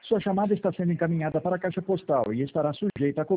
Sua chamada está sendo encaminhada para a caixa postal e estará sujeita a